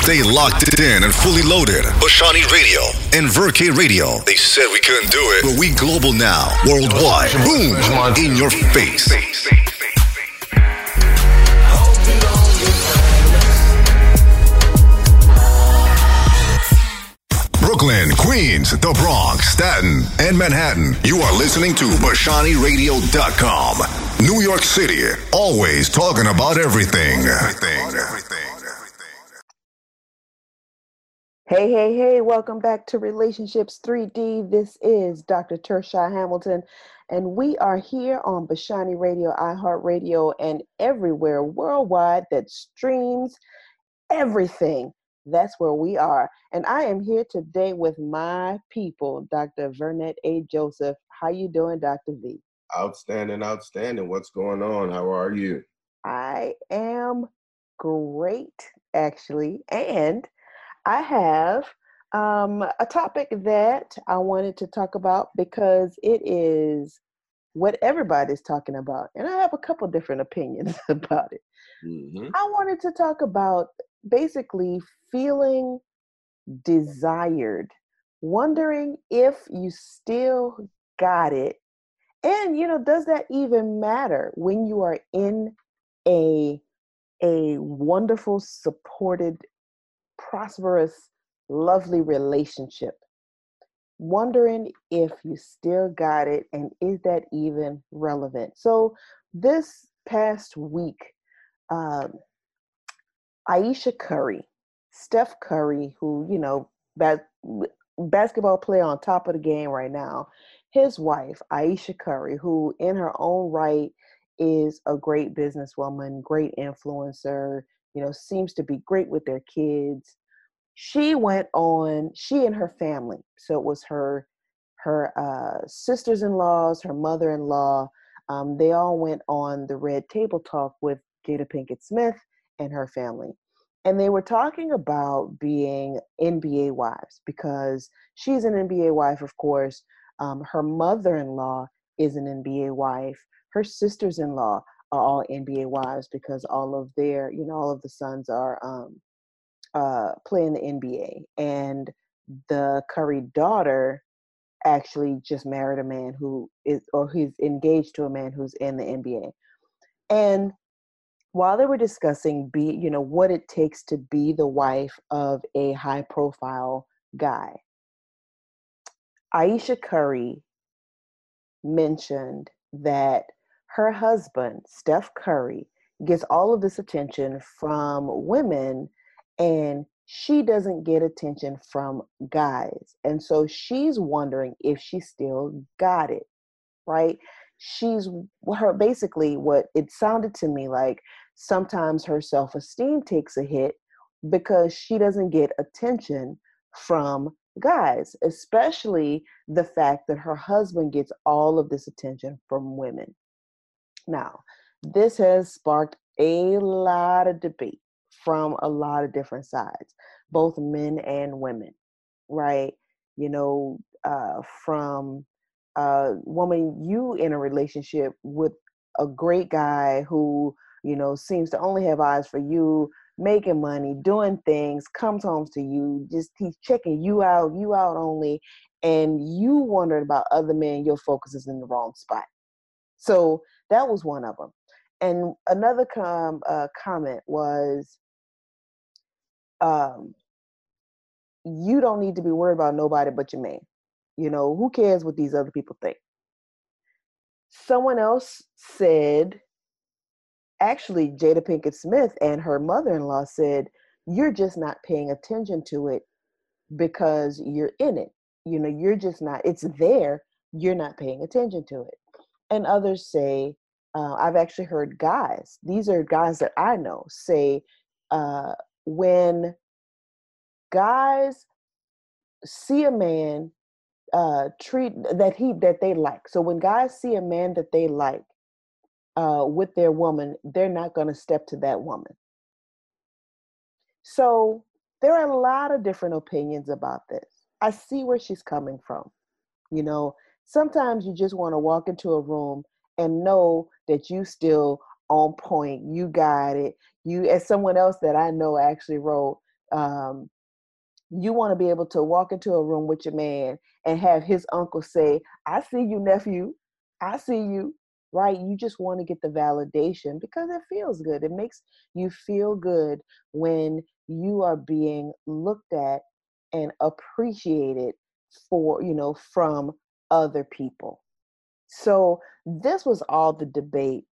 Stay locked in and fully loaded. Bashani Radio and Verke Radio. They said we couldn't do it, but we global now. Worldwide. Boom. In your face. Brooklyn, Queens, the Bronx, Staten, and Manhattan. You are listening to BashaniRadio.com. New York City, always talking about everything. Hey, welcome back to Relationships 3D. This is Dr. Tersha Hamilton, and we are here on Bashani Radio, iHeartRadio, and everywhere worldwide that streams everything. That's where we are. And I am here today with my people, Dr. Vernette A. Joseph. How you doing, Dr. V? Outstanding. What's going on? How are you? I am great, actually. And I have a topic that I wanted to talk about because it is what everybody's talking about. And I have a couple different opinions about it. Mm-hmm. I wanted to talk about basically feeling desired, wondering if you still got it. And, does that even matter when you are in a wonderful, supported, prosperous, lovely relationship? Wondering if you still got it, and is that even relevant? So this past week, Ayesha Curry, Steph Curry, who, basketball player on top of the game right now, his wife, Ayesha Curry, who in her own right is a great businesswoman, great influencer, seems to be great with their kids. She and her family, so it was her sisters-in-laws, her mother-in-law, they all went on the Red Table Talk with Jada Pinkett Smith and her family. And they were talking about being NBA wives because she's an NBA wife, of course. Her mother-in-law is an NBA wife. Her sisters-in-law are all NBA wives because all of the sons are playing the NBA. And the Curry daughter actually just married a man he's engaged to a man who's in the NBA. And while they were discussing what it takes to be the wife of a high profile guy, Ayesha Curry mentioned that her husband, Steph Curry, gets all of this attention from women and she doesn't get attention from guys. And so she's wondering if she still got it, right? Basically what it sounded to me like, sometimes her self-esteem takes a hit because she doesn't get attention from guys, especially the fact that her husband gets all of this attention from women. Now, this has sparked a lot of debate from a lot of different sides, both men and women, right? From woman, you in a relationship with a great guy who, seems to only have eyes for you, making money, doing things, comes home to you, just he's checking you out only, and you wondered about other men, your focus is in the wrong spot. So that was one of them. And another comment was, you don't need to be worried about nobody but your man. Who cares what these other people think? Someone else said, actually, Jada Pinkett Smith and her mother-in-law said, you're just not paying attention to it because you're in it. You're just not, it's there, you're not paying attention to it. And others say, I've actually heard guys, these are guys that I know, say, when guys see a man that they like. So when guys see a man that they like with their woman, they're not going to step to that woman. So there are a lot of different opinions about this. I see where she's coming from. Sometimes you just want to walk into a room and know that you still on point. You got it. You, as someone else that I know actually wrote, you want to be able to walk into a room with your man and have his uncle say, I see you, nephew. I see you, right? You just want to get the validation because it feels good. It makes you feel good when you are being looked at and appreciated for, from other people. So this was all the debate.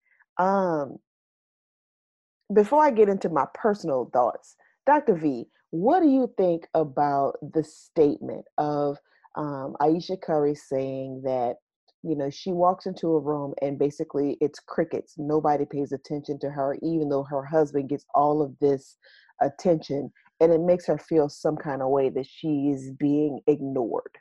Before I get into my personal thoughts, Dr. V, what do you think about the statement of Ayesha Curry saying that, she walks into a room and basically it's crickets. Nobody pays attention to her, even though her husband gets all of this attention, and it makes her feel some kind of way that she's being ignored?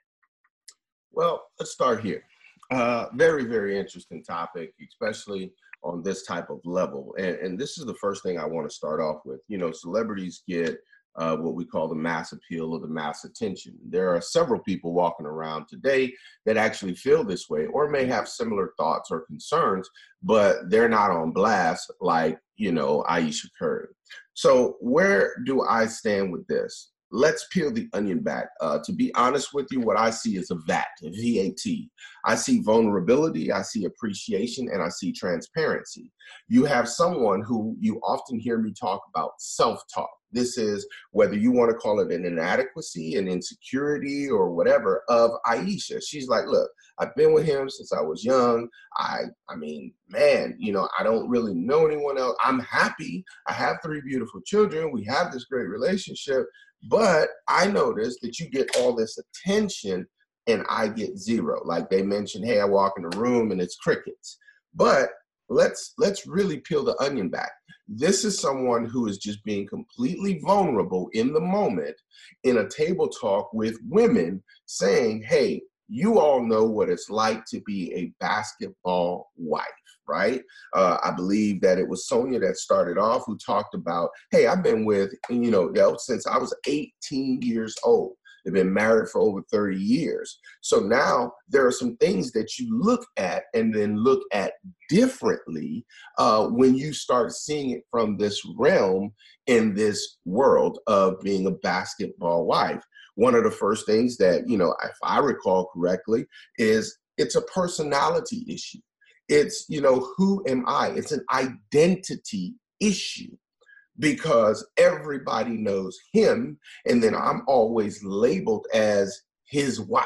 Well, let's start here. Very, very interesting topic, especially on this type of level. And this is the first thing I want to start off with. Celebrities get what we call the mass appeal or the mass attention. There are several people walking around today that actually feel this way or may have similar thoughts or concerns, but they're not on blast like, Ayesha Curry. So where do I stand with this? Let's peel the onion back. To be honest with you, what I see is a VAT, a V-A-T. I see vulnerability, I see appreciation, and I see transparency. You have someone who you often hear me talk about self-talk. This is whether you want to call it an inadequacy, an insecurity, or whatever of Ayesha. She's like, look, I've been with him since I was young. I mean, man, I don't really know anyone else. I'm happy. I have 3 beautiful children. We have this great relationship. But I noticed that you get all this attention and I get 0. Like they mentioned, hey, I walk in the room and it's crickets. But let's really peel the onion back. This is someone who is just being completely vulnerable in the moment in a table talk with women saying, hey, you all know what it's like to be a basketball wife, right? I believe that it was Sonia that started off who talked about, hey, I've been with, since I was 18 years old. They've been married for over 30 years. So now there are some things that you look at and then look at differently when you start seeing it from this realm in this world of being a basketball wife. One of the first things that, if I recall correctly, is it's a personality issue. It's, who am I? It's an identity issue because everybody knows him. And then I'm always labeled as his wife.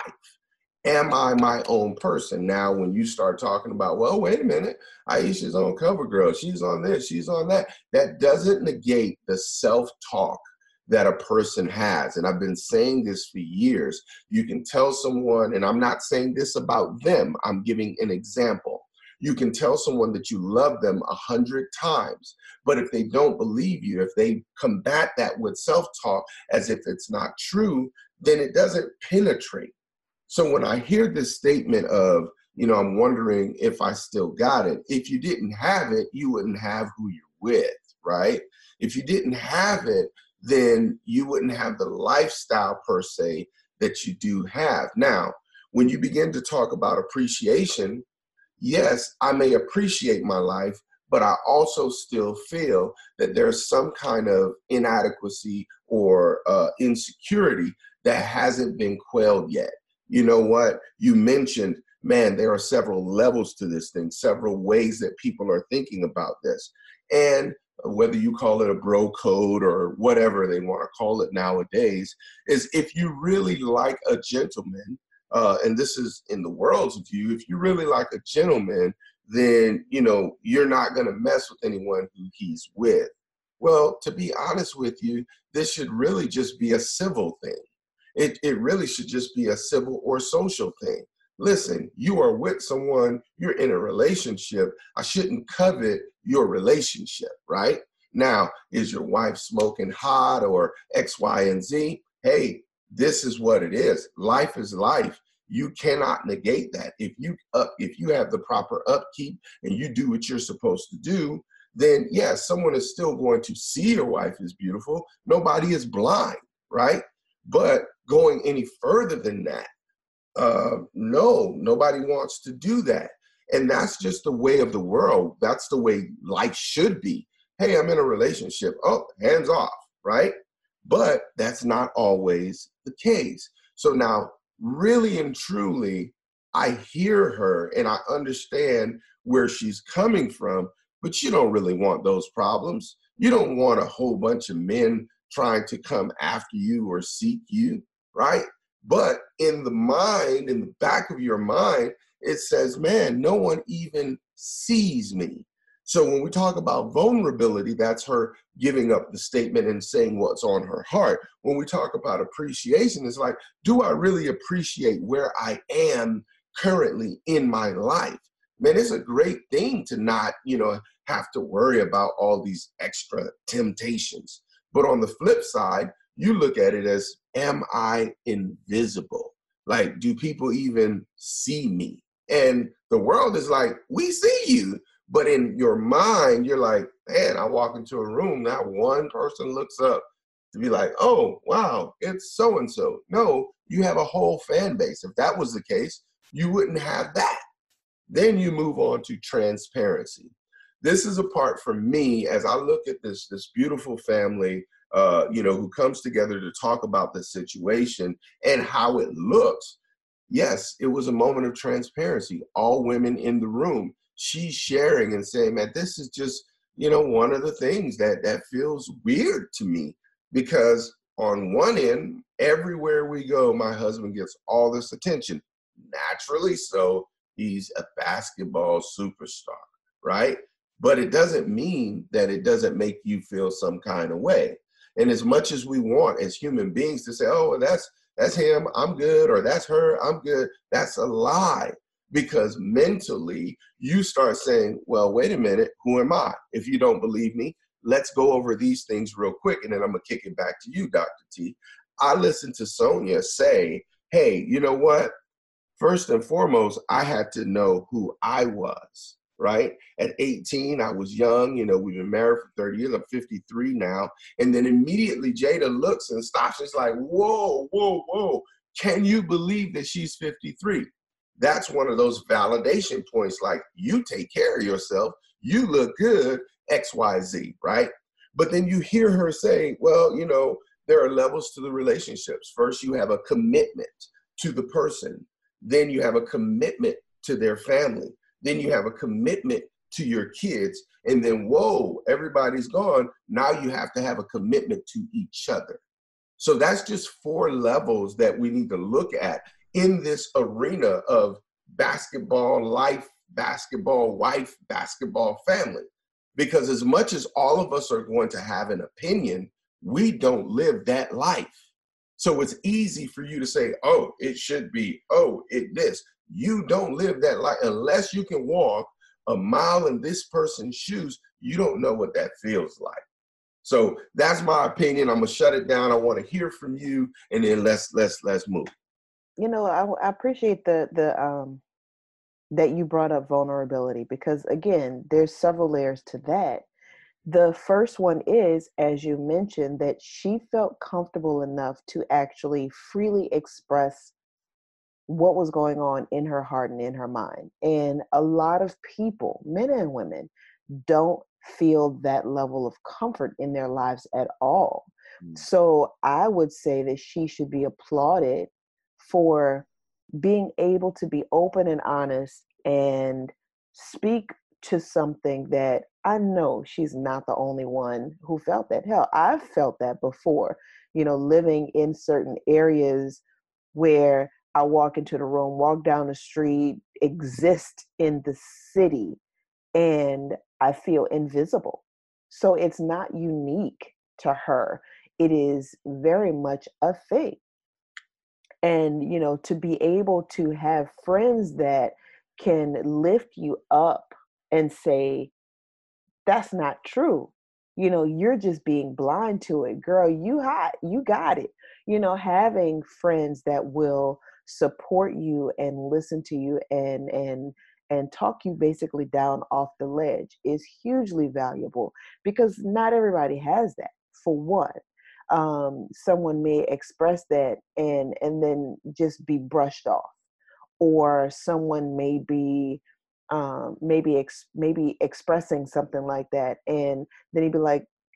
Am I my own person? Now, when you start talking about, well, wait a minute, Ayesha's on CoverGirl. She's on this, she's on that. That doesn't negate the self-talk that a person has. And I've been saying this for years. You can tell someone, and I'm not saying this about them, I'm giving an example. You can tell someone that you love them 100 times, but if they don't believe you, if they combat that with self-talk as if it's not true, then it doesn't penetrate. So when I hear this statement of, I'm wondering if I still got it, if you didn't have it, you wouldn't have who you're with, right? If you didn't have it, then you wouldn't have the lifestyle per se that you do have. Now, when you begin to talk about appreciation, yes, I may appreciate my life, but I also still feel that there's some kind of inadequacy or insecurity that hasn't been quelled yet. You know what? You mentioned, man, there are several levels to this thing, several ways that people are thinking about this. And whether you call it a bro code or whatever they want to call it nowadays, is if you really like a gentleman, and this is in the world's view, if you really like a gentleman, then, you're not going to mess with anyone who he's with. Well, to be honest with you, this should really just be a civil thing. It really should just be a civil or social thing. Listen, you are with someone, you're in a relationship. I shouldn't covet your relationship, right? Now, is your wife smoking hot or X, Y, and Z? Hey, this is what it is. Life is life. You cannot negate that. If you have the proper upkeep and you do what you're supposed to do, then yes, someone is still going to see your wife is beautiful. Nobody is blind, right? But going any further than that, no, nobody wants to do that. And that's just the way of the world. That's the way life should be. Hey, I'm in a relationship. Oh, hands off, right? But that's not always the case. So now, really and truly, I hear her and I understand where she's coming from, but you don't really want those problems. You don't want a whole bunch of men trying to come after you or seek you, right? But in the mind, in the back of your mind, it says, man, no one even sees me. So when we talk about vulnerability, that's her giving up the statement and saying what's on her heart. When we talk about appreciation, it's like, do I really appreciate where I am currently in my life? Man, it's a great thing to not, have to worry about all these extra temptations. But on the flip side, you look at it as, am I invisible? Like, do people even see me? And the world is like, we see you. But in your mind, you're like, man, I walk into a room, not one person looks up to be like, oh, wow, it's so-and-so. No, you have a whole fan base. If that was the case, you wouldn't have that. Then you move on to transparency. This is a part for me as I look at this beautiful family, who comes together to talk about the situation and how it looks. Yes, it was a moment of transparency. All women in the room. She's sharing and saying, man, this is just, one of the things that feels weird to me, because on one end, everywhere we go, my husband gets all this attention. Naturally so, he's a basketball superstar, right? But it doesn't mean that it doesn't make you feel some kind of way. And as much as we want as human beings to say, oh, that's him, I'm good, or that's her, I'm good, that's a lie. Because mentally, you start saying, well, wait a minute, who am I? If you don't believe me, let's go over these things real quick, and then I'm going to kick it back to you, Dr. T. I listened to Sonia say, hey, you know what? First and foremost, I had to know who I was, right? At 18, I was young. We've been married for 30 years. I'm 53 now. And then immediately Jada looks and stops. It's like, whoa, whoa, whoa. Can you believe that she's 53? That's one of those validation points, like, you take care of yourself, you look good, XYZ, right? But then you hear her say, well, there are levels to the relationships. First, you have a commitment to the person. Then you have a commitment to their family. Then you have a commitment to your kids. And then, whoa, everybody's gone. Now you have to have a commitment to each other. So that's just 4 levels that we need to look at in this arena of basketball life, basketball wife, basketball family. Because as much as all of us are going to have an opinion, we don't live that life. So it's easy for you to say, oh, it should be, oh, it this. You don't live that life. Unless you can walk a mile in this person's shoes, you don't know what that feels like. So that's my opinion. I'm gonna shut it down. I want to hear from you, and then let's move. I appreciate the that you brought up vulnerability, because again, there's several layers to that. The first one is, as you mentioned, that she felt comfortable enough to actually freely express what was going on in her heart and in her mind. And a lot of people, men and women, don't feel that level of comfort in their lives at all. So I would say that she should be applauded for being able to be open and honest and speak to something that I know she's not the only one who felt that. Hell, I've felt that before, living in certain areas where I walk into the room, walk down the street, exist in the city, and I feel invisible. So it's not unique to her. It is very much a thing. And, to be able to have friends that can lift you up and say, that's not true. You're just being blind to it. Girl, you hot, you got it. Having friends that will support you and listen to you and talk you basically down off the ledge is hugely valuable, because not everybody has that, for one. Someone may express that and then just be brushed off, or someone may be maybe expressing something like that, and then he'd be like,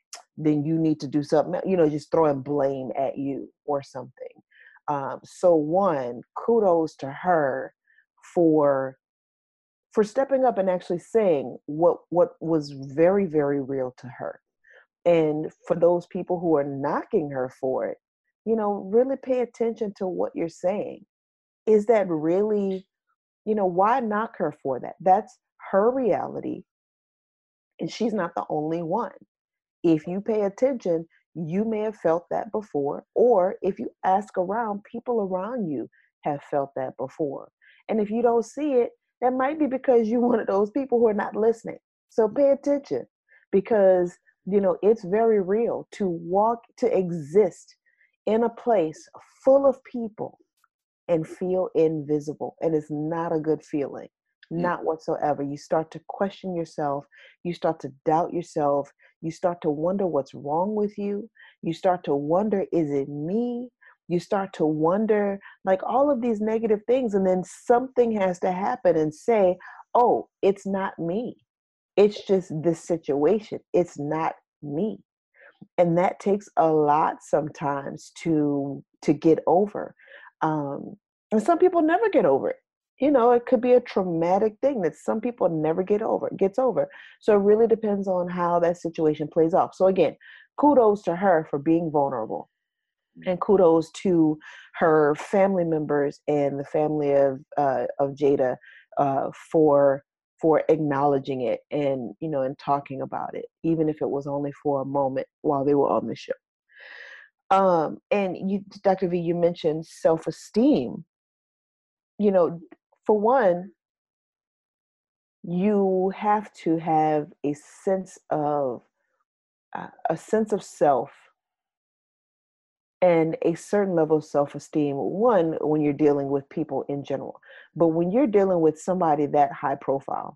then you need to do something, just throwing blame at you or something. So one, kudos to her for stepping up and actually saying what was very, very real to her. And for those people who are knocking her for it, really pay attention to what you're saying. Is that really, why knock her for that? That's her reality. And she's not the only one. If you pay attention, you may have felt that before. Or if you ask around, people around you have felt that before. And if you don't see it, that might be because you're one of those people who are not listening. So pay attention, because, it's very real to exist in a place full of people and feel invisible. And it's not a good feeling, not whatsoever. You start to question yourself. You start to doubt yourself. You start to wonder what's wrong with you. You start to wonder, is it me? You start to wonder, like, all of these negative things. And then something has to happen and say, oh, it's not me. It's just this situation. It's not me. And that takes a lot sometimes to get over. And some people never get over it. It could be a traumatic thing that some people never gets over. So it really depends on how that situation plays off. So again, kudos to her for being vulnerable. And kudos to her family members and the family of Jada for acknowledging it and and talking about it, even if it was only for a moment while they were on the show. And you, Dr. V, you mentioned self-esteem. For one, you have to have a sense of self and a certain level of self-esteem, one, when you're dealing with people in general. But when you're dealing with somebody that high profile,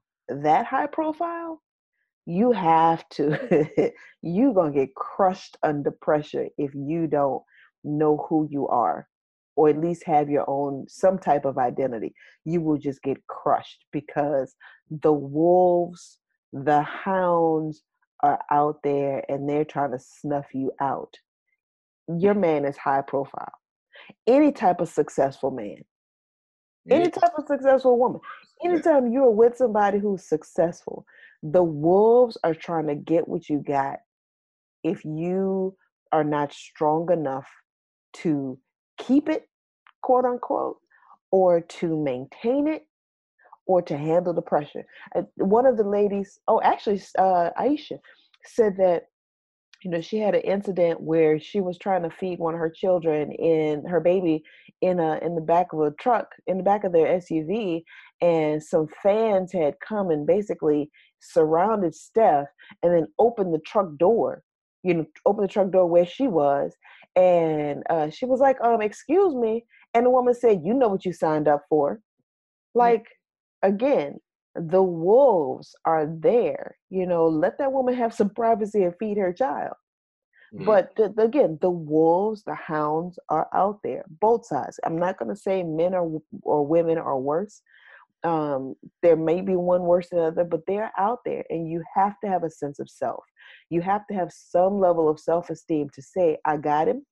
you have to, you're going to get crushed under pressure if you don't know who you are, or at least have your own, some type of identity. You will just get crushed because the wolves, the hounds are out there and they're trying to snuff you out. Your man is high profile. Any type of successful man, any type of successful woman, anytime you're with somebody who's successful, the wolves are trying to get what you got if you are not strong enough to keep it, quote unquote, or to maintain it, or to handle the pressure. One of the ladies, Aisha, said that she had an incident where she was trying to feed one of her children, in her baby, in the back of a truck, in the back of their SUV, and some fans had come and basically surrounded Steph, and then opened the truck door, where she was, and she was like, excuse me, and the woman said, you know what you signed up for. Like, again, the wolves are there. Let that woman have some privacy and feed her child. But again, the wolves, the hounds are out there, both sides. I'm not going to say men or women are worse. There may be one worse than the other, but they're out there, and you have to have a sense of self. You have to have some level of self-esteem to say, I got him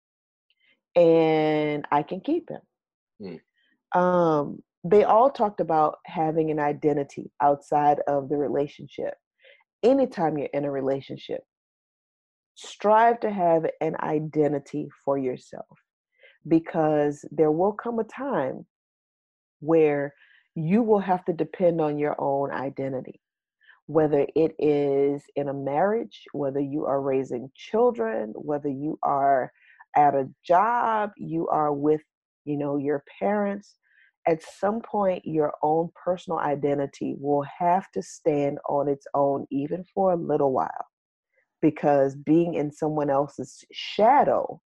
and I can keep him. They all talked about having an identity outside of the relationship. Anytime you're in a relationship, strive to have an identity for yourself, because there will come a time where you will have to depend on your own identity, whether it is in a marriage, whether you are raising children, whether you are at a job, you are with, your parents. At some point, your own personal identity will have to stand on its own, even for a little while, because being in someone else's shadow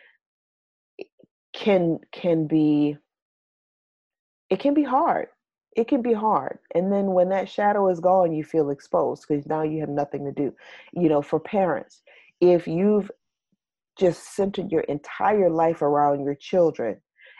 can be hard. It can be hard. And then when that shadow is gone, you feel exposed, because now you have nothing to do. For parents, if you've just centered your entire life around your children,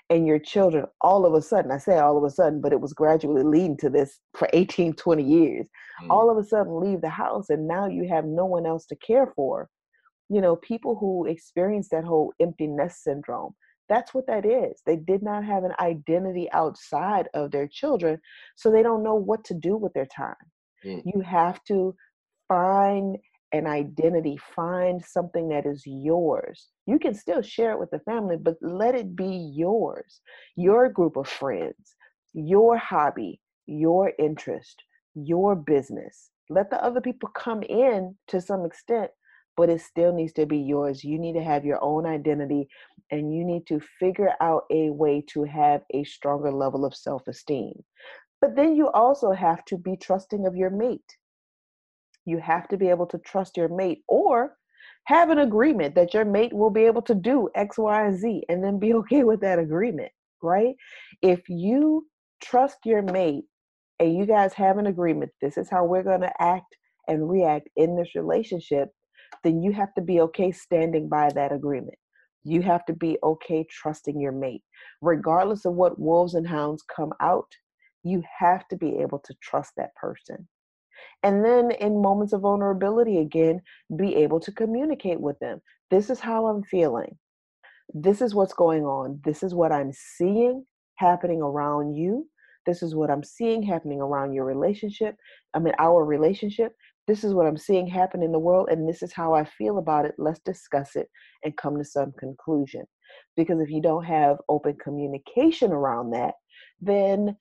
and your children all of a sudden, I say all of a sudden, but it was gradually leading to this for 18, 20 years, all of a sudden leave the house and now you have no one else to care for. People who experience that whole empty nest syndrome, that's what that is. They did not have an identity outside of their children, so they don't know what to do with their time. You have to find an identity, find something that is yours. You can still share it with the family, but let it be yours, your group of friends, your hobby, your interest, your business. Let the other people come in to some extent, but it still needs to be yours. You need to have your own identity, and you need to figure out a way to have a stronger level of self-esteem. But then you also have to be trusting of your mate. You have to be able to trust your mate, or have an agreement that your mate will be able to do X, Y, and Z, and then be okay with that agreement, right? If you trust your mate and you guys have an agreement, this is how we're going to act and react in this relationship, then you have to be okay standing by that agreement. You have to be okay trusting your mate. Regardless of what wolves and hounds come out, you have to be able to trust that person. And then in moments of vulnerability, again, be able to communicate with them. This is how I'm feeling. This is what's going on. This is what I'm seeing happening around you. This is what I'm seeing happening around your relationship. Our relationship. This is what I'm seeing happen in the world, and this is how I feel about it. Let's discuss it and come to some conclusion. Because if you don't have open communication around that, then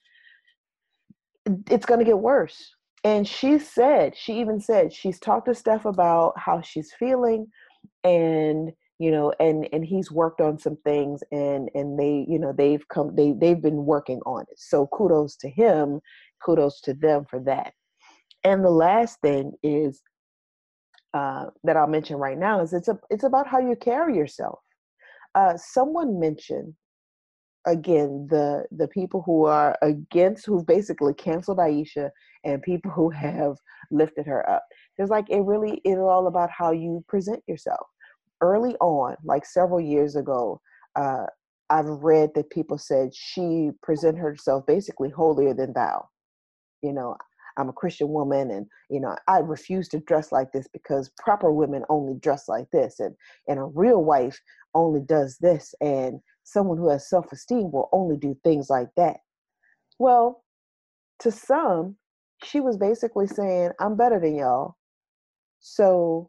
it's going to get worse. And she even said, she's talked to Steph about how she's feeling, and and he's worked on some things, and they've been working on it. So kudos to him, kudos to them for that. And the last thing is that I'll mention right now is it's about how you carry yourself. Someone mentioned, again, the people who are against, who've basically canceled Aisha, and people who have lifted her up. There's it's all about how you present yourself. Early on, like several years ago, I've read that people said she presented herself basically holier than thou. I'm a Christian woman, and I refuse to dress like this because proper women only dress like this, and a real wife only does this, and someone who has self-esteem will only do things like that. Well, to some, she was basically saying, I'm better than y'all. So,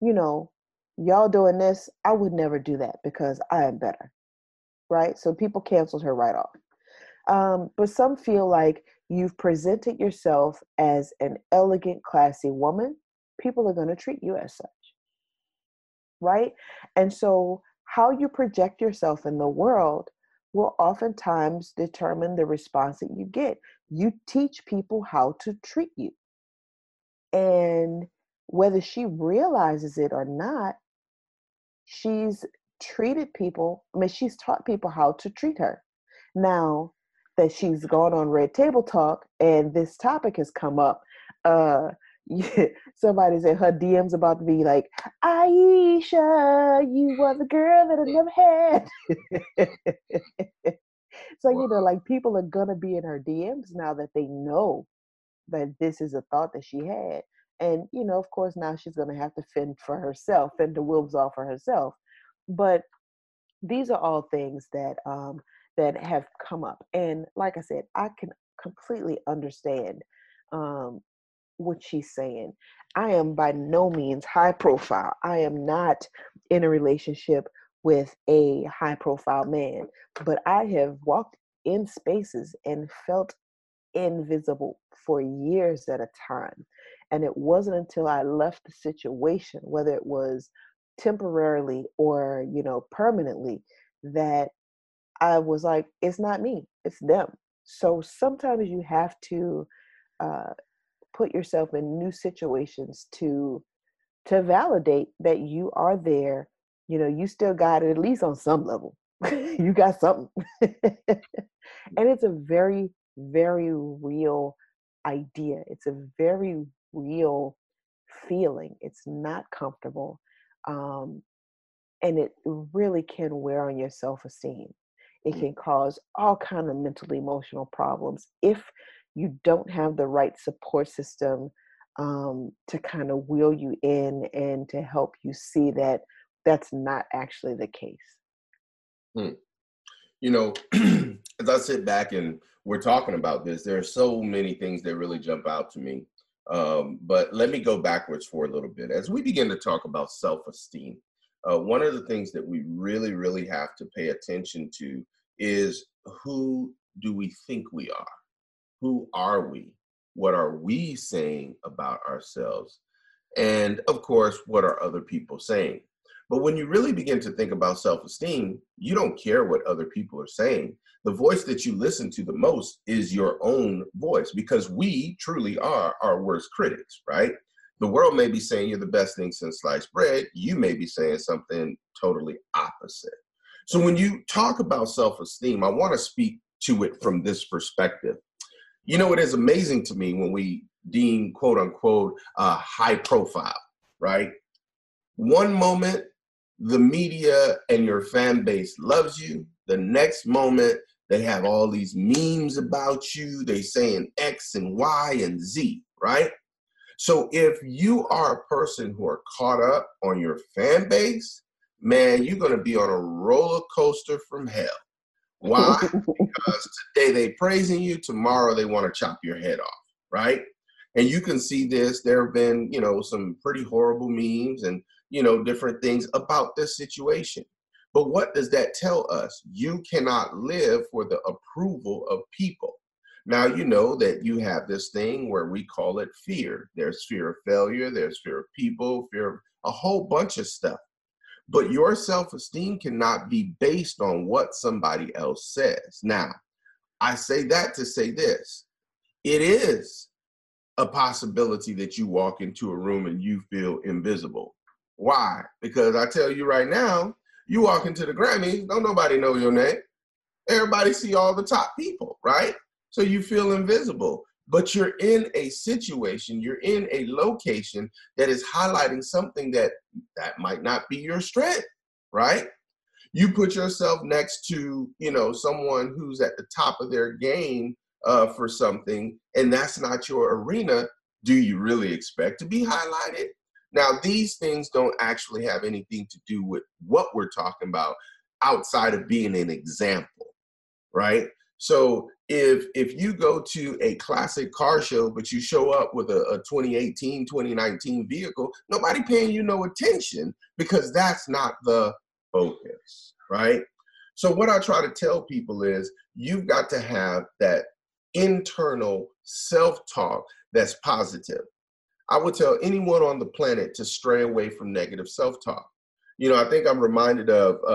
y'all doing this, I would never do that because I am better. Right? So people canceled her right off. But some feel like you've presented yourself as an elegant, classy woman, people are going to treat you as such. Right? And so how you project yourself in the world will oftentimes determine the response that you get. You teach people how to treat you. And whether she realizes it or not, she's she's taught people how to treat her. Now that she's gone on Red Table Talk and this topic has come up, somebody said her DM's about to be like, Aisha, you were the girl that I never had. So, people are going to be in her DMs now that they know that this is a thought that she had. And, of course, now she's going to have to fend the wolves off for herself. But these are all things that that have come up. And like I said, I can completely understand what she's saying. I am by no means high profile. I am not in a relationship with a high profile man, but I have walked in spaces and felt invisible for years at a time. And it wasn't until I left the situation, whether it was temporarily or, permanently, that I was like, it's not me, it's them. So sometimes you have to put yourself in new situations to validate that you are there. You still got it, at least on some level. You got something. And it's a very, very real idea. It's a very real feeling. It's not comfortable. And it really can wear on your self-esteem. It can cause all kind of mental, emotional problems if you don't have the right support system to kind of wheel you in and to help you see that that's not actually the case. Hmm. You know, as I sit back and we're talking about this, there are so many things that really jump out to me. But let me go backwards for a little bit. As we begin to talk about self-esteem, one of the things that we really, really have to pay attention to is, who do we think we are? Who are we? What are we saying about ourselves? And of course, what are other people saying? But when you really begin to think about self-esteem, you don't care what other people are saying. The voice that you listen to the most is your own voice, because we truly are our worst critics, right? The world may be saying you're the best thing since sliced bread. You may be saying something totally opposite. So when you talk about self-esteem, I want to speak to it from this perspective. You know, it is amazing to me when we deem, quote unquote, high profile, right? One moment, the media and your fan base loves you. The next moment, they have all these memes about you. They saying X and Y and Z, right? So if you are a person who are caught up on your fan base, man, you're going to be on a roller coaster from hell. Why? Because today they praising you, tomorrow they want to chop your head off, right? And you can see this. There have been, some pretty horrible memes and, different things about this situation. But what does that tell us? You cannot live for the approval of people. Now, you know that you have this thing where we call it fear. There's fear of failure. There's fear of people, fear of a whole bunch of stuff. But your self-esteem cannot be based on what somebody else says. Now, I say that to say this. It is a possibility that you walk into a room and you feel invisible. Why? Because I tell you right now, you walk into the Grammys, don't nobody know your name. Everybody see all the top people, right? So you feel invisible. But you're in a situation, you're in a location that is highlighting something that might not be your strength, right? You put yourself next to, someone who's at the top of their game for something, and that's not your arena. Do you really expect to be highlighted? Now, these things don't actually have anything to do with what we're talking about outside of being an example, right? So if you go to a classic car show, but you show up with a 2018, 2019 vehicle, nobody paying you no attention, because that's not the focus, right? So what I try to tell people is, you've got to have that internal self-talk that's positive. I would tell anyone on the planet to stray away from negative self-talk. I think I'm reminded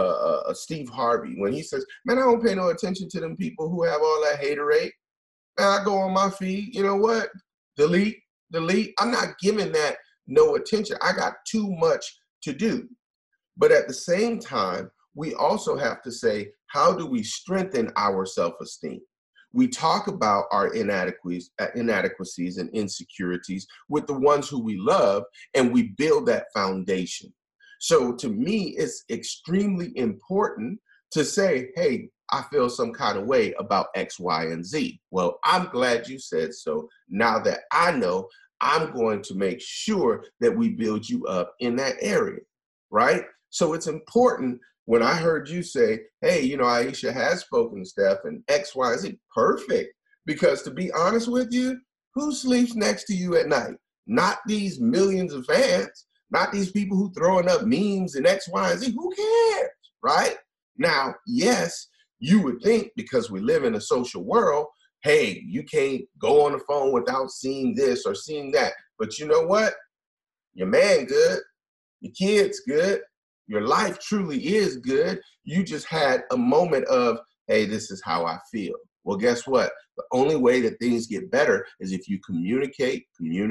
of Steve Harvey when he says, man, I don't pay no attention to them people who have all that haterade. And I go on my feed, you know what? Delete. I'm not giving that no attention. I got too much to do. But at the same time, we also have to say, how do we strengthen our self-esteem? We talk about our inadequacies and insecurities with the ones who we love, and we build that foundation. So to me, it's extremely important to say, hey, I feel some kind of way about X, Y, and Z. Well, I'm glad you said so. Now that I know, I'm going to make sure that we build you up in that area, right? So it's important. When I heard you say, hey, Aisha has spoken to Steph and X, Y, and Z, perfect. Because to be honest with you, who sleeps next to you at night? Not these millions of fans. Not these people who throwing up memes and X, Y, and Z. Who cares, right? Now, yes, you would think, because we live in a social world, hey, you can't go on the phone without seeing this or seeing that. But you know what? Your man good. Your kid's good. Your life truly is good. You just had a moment of, hey, this is how I feel. Well, guess what? The only way that things get better is if you communicate.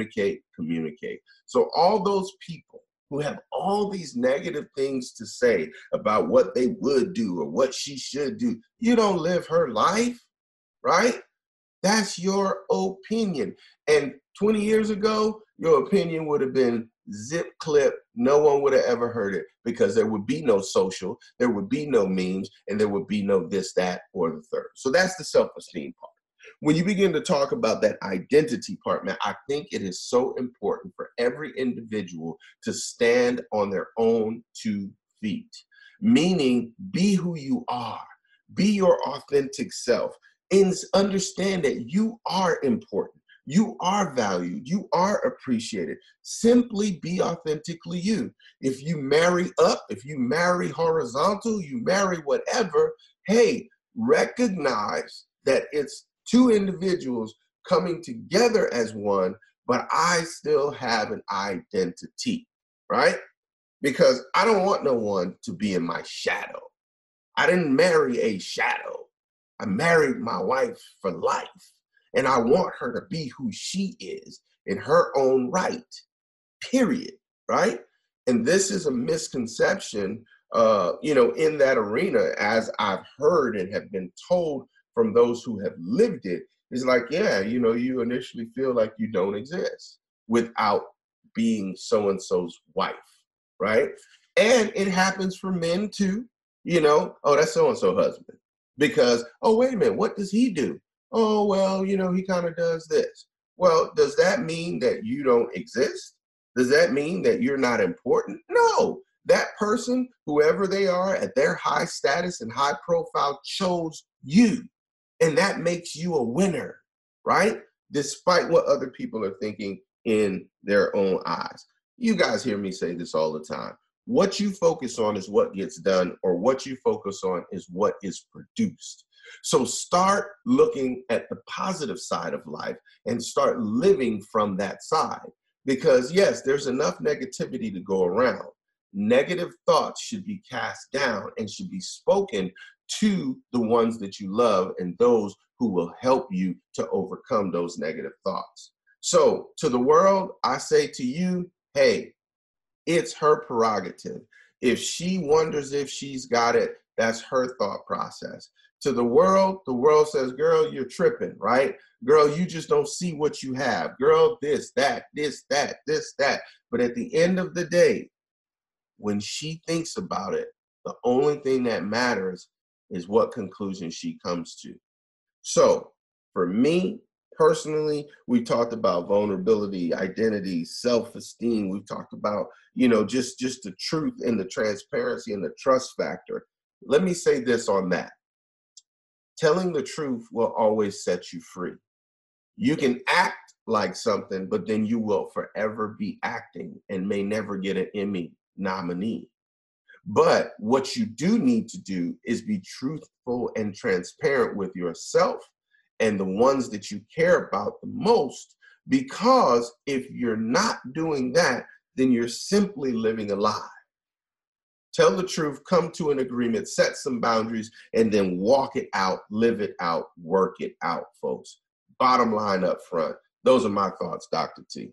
So all those people who have all these negative things to say about what they would do or what she should do, you don't live her life, right? That's your opinion. And 20 years ago, your opinion would have been zip clip. No one would have ever heard it because there would be no social, there would be no memes, and there would be no this, that, or the third. So that's the self-esteem part. When you begin to talk about that identity part, man, I think it is so important for every individual to stand on their own 2 feet, meaning be who you are, be your authentic self, and understand that you are important. You are valued. You are appreciated. Simply be authentically you. If you marry up, if you marry horizontal, you marry whatever, hey, recognize that it's 2 individuals coming together as one, but I still have an identity, right? Because I don't want no one to be in my shadow. I didn't marry a shadow. I married my wife for life. And I want her to be who she is in her own right, period, right? And this is a misconception, in that arena, as I've heard and have been told from those who have lived it, is like, yeah, you initially feel like you don't exist without being so-and-so's wife, right? And it happens for men too, oh, that's so-and-so husband. Because, oh, wait a minute, what does he do? Oh, well, he kind of does this. Well, does that mean that you don't exist? Does that mean that you're not important? No. That person, whoever they are at their high status and high profile, chose you. And that makes you a winner, right? Despite what other people are thinking in their own eyes. You guys hear me say this all the time. What you focus on is what gets done, or what you focus on is what is produced. So start looking at the positive side of life and start living from that side. Because yes, there's enough negativity to go around. Negative thoughts should be cast down and should be spoken to the ones that you love and those who will help you to overcome those negative thoughts. So to the world, I say to you, hey, it's her prerogative. If she wonders if she's got it, that's her thought process. To the world says, girl, you're tripping, right? Girl, you just don't see what you have. Girl, this, that, this, that, this, that. But at the end of the day, when she thinks about it, the only thing that matters is what conclusion she comes to. So for me, personally, we talked about vulnerability, identity, self-esteem. We've talked about, just the truth and the transparency and the trust factor. Let me say this on that. Telling the truth will always set you free. You can act like something, but then you will forever be acting and may never get an Emmy nominee. But what you do need to do is be truthful and transparent with yourself and the ones that you care about the most, because if you're not doing that, then you're simply living a lie. Tell the truth, come to an agreement, set some boundaries, and then walk it out, live it out, work it out, folks. Bottom line up front. Those are my thoughts, Dr. T.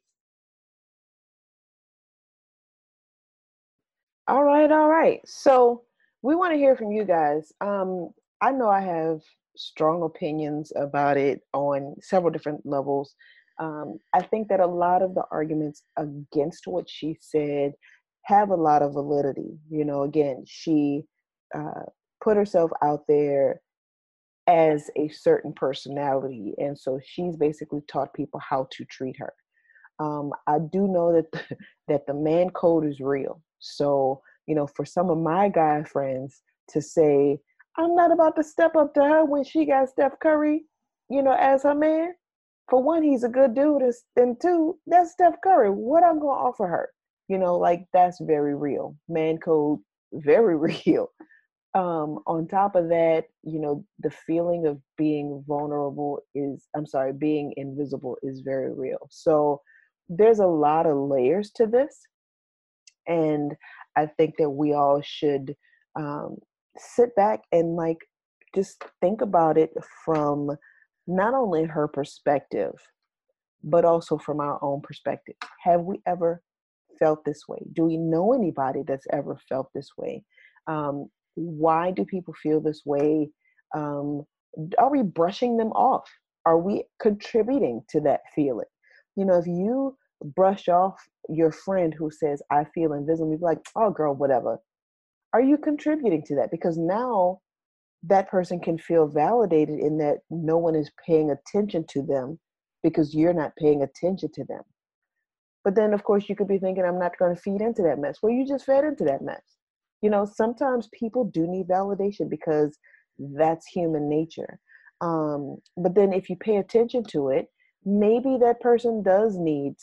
All right. So we want to hear from you guys. I know I have strong opinions about it on several different levels. I think that a lot of the arguments against what she said have a lot of validity. Again, she put herself out there as a certain personality, and so she's basically taught people how to treat her. I do know that the man code is real. So, for some of my guy friends to say, I'm not about to step up to her when she got Steph Curry, as her man. For one, he's a good dude. And two, that's Steph Curry. What I'm going to offer her? That's very real. Man code, very real. On top of that, the feeling of being being invisible is very real. So there's a lot of layers to this. And I think that we all should sit back and just think about it from not only her perspective, but also from our own perspective. Have we ever felt this way? Do we know anybody that's ever felt this way? Why do people feel this way? Are we brushing them off? Are we contributing to that feeling? If you brush off your friend who says, I feel invisible. You're like, oh, girl, whatever. Are you contributing to that? Because now that person can feel validated in that no one is paying attention to them because you're not paying attention to them. But then, of course, you could be thinking, I'm not going to feed into that mess. Well, you just fed into that mess. You know, sometimes people do need validation because that's human nature. But then if you pay attention to it, maybe that person does need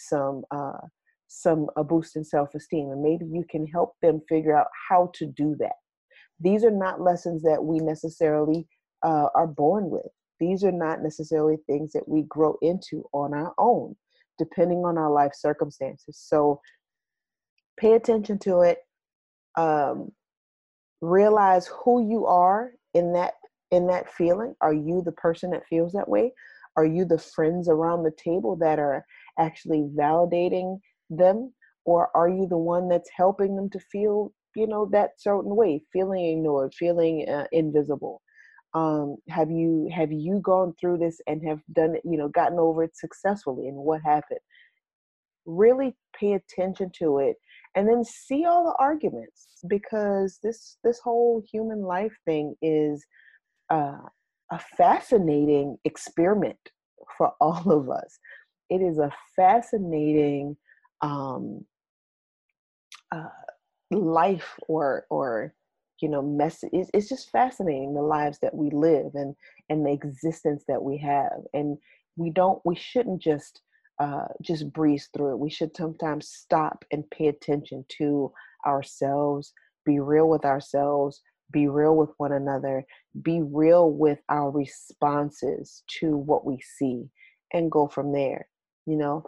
a boost in self-esteem, and maybe you can help them figure out how to do that. These are not lessons that we necessarily are born with. These are not necessarily things that we grow into on our own, depending on our life circumstances. So pay attention to it. Realize who you are in that feeling. Are you the person that feels that way? Are you the friends around the table that are actually validating them? Or are you the one that's helping them to feel, that certain way, feeling ignored, feeling invisible? Have you gone through this and have done it, gotten over it successfully, and what happened? Really pay attention to it, and then see all the arguments, because this whole human life thing is a fascinating experiment for all of us. It is a fascinating life or message. It's just fascinating, the lives that we live and the existence that we have. And we shouldn't just breeze through it. We should sometimes stop and pay attention to ourselves, be real with ourselves, be real with one another, be real with our responses to what we see, and go from there, and know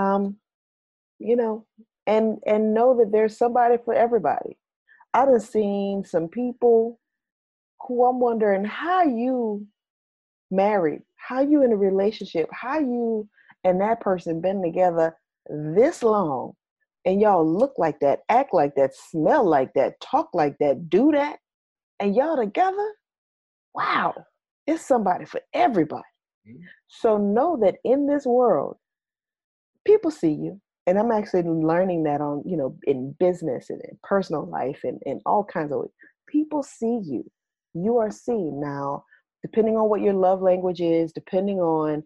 that there's somebody for everybody. I done seen some people who I'm wondering how you married, how you in a relationship, how you and that person been together this long, and y'all look like that, act like that, smell like that, talk like that, do that, and y'all together. Wow, it's somebody for everybody. Mm-hmm. So know that in this world, people see you. And I'm actually learning that on, in business and in personal life and in all kinds of ways. People see you. You are seen. Now, depending on what your love language is, depending on,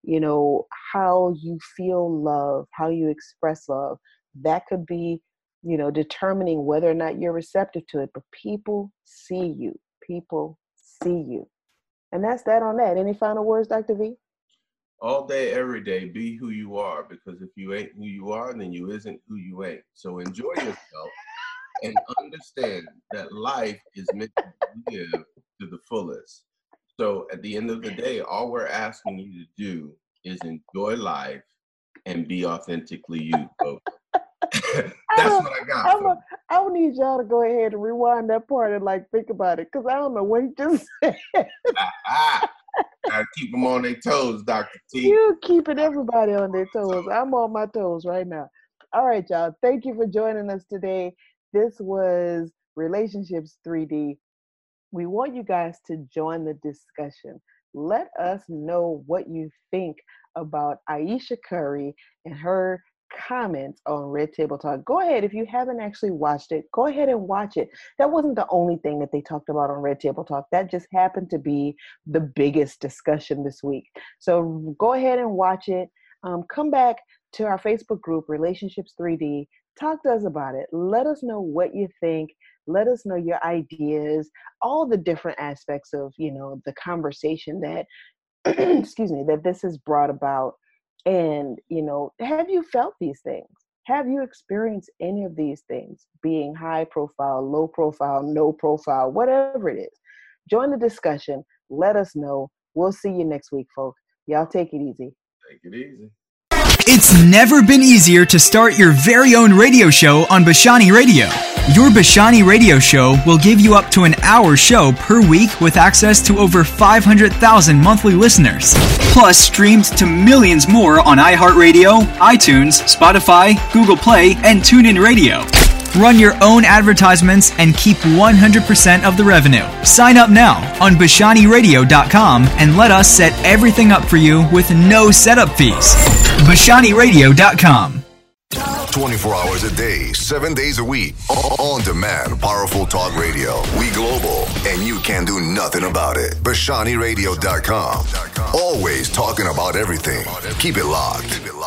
how you feel love, how you express love, that could be, determining whether or not you're receptive to it. But people see you. People see you. And that's that on that. Any final words, Dr. V? All day, every day, be who you are, because if you ain't who you are, then you isn't who you ain't. So enjoy yourself and understand that life is meant to be lived to the fullest. So at the end of the day, all we're asking you to do is enjoy life and be authentically you, folks. That's what I got. I would need y'all to go ahead and rewind that part and think about it, because I don't know what he just said. Gotta keep them on their toes, Dr. T. You keeping everybody on their toes. I'm on my toes right now. All right, y'all. Thank you for joining us today. This was Relationships 3D. We want you guys to join the discussion. Let us know what you think about Ayesha Curry and her comments on Red Table Talk. Go ahead. If you haven't actually watched it, go ahead and watch it. That wasn't the only thing that they talked about on Red Table Talk. That just happened to be the biggest discussion this week. So go ahead and watch it. Come back to our Facebook group, Relationships 3D. Talk to us about it. Let us know what you think. Let us know your ideas, all the different aspects of, the conversation that, that this has brought about. And, have you felt these things? Have you experienced any of these things, being high profile, low profile, no profile, whatever it is? Join the discussion. Let us know. We'll see you next week, folks. Y'all take it easy. Take it easy. It's never been easier to start your very own radio show on Bashani Radio. Your Bashani Radio show will give you up to an hour show per week with access to over 500,000 monthly listeners. Plus, streamed to millions more on iHeartRadio, iTunes, Spotify, Google Play, and TuneIn Radio. Run your own advertisements and keep 100% of the revenue. Sign up now on BashaniRadio.com and let us set everything up for you with no setup fees. BashaniRadio.com. 24 hours a day, 7 days a week. On demand, powerful talk radio. We global, and you can do nothing about it. BashaniRadio.com. Always talking about everything. Keep it locked.